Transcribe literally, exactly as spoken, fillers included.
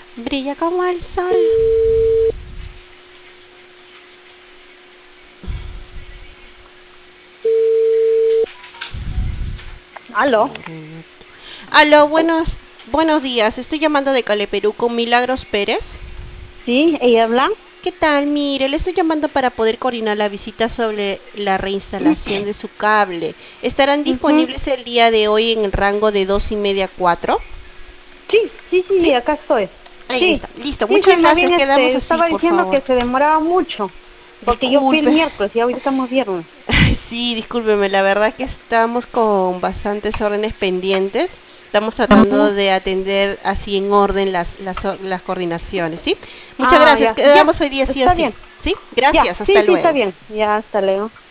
Brilla como el sol. ¿Aló? Aló, buenos, buenos días. Estoy llamando de Cale, Perú con Milagros Pérez. Sí, ella habla. ¿Qué tal? Mire, le estoy llamando para poder coordinar la visita sobre la reinstalación de su cable. ¿Estarán Ujú. disponibles el día de hoy en el rango de dos y media a cuatro? Sí, sí, sí, ¿Sí? sí, acá estoy. Ahí Sí, está. Listo. sí, sí, Muchas más gracias. bien Quedamos este, así, estaba por diciendo favor. que se demoraba mucho, porque yo fui el Disculpe. miércoles y ahorita estamos viernes. Sí, discúlpeme, la verdad que estamos con bastantes órdenes pendientes. Estamos Ujú. tratando de atender así en orden las, las, or- las coordinaciones, ¿sí? Muchas Ah, gracias. ya, ya, Quedamos hoy día sí o está sí. bien. ¿Sí? Ya, Gracias, hasta sí, sí, está luego. bien. Ya, hasta luego.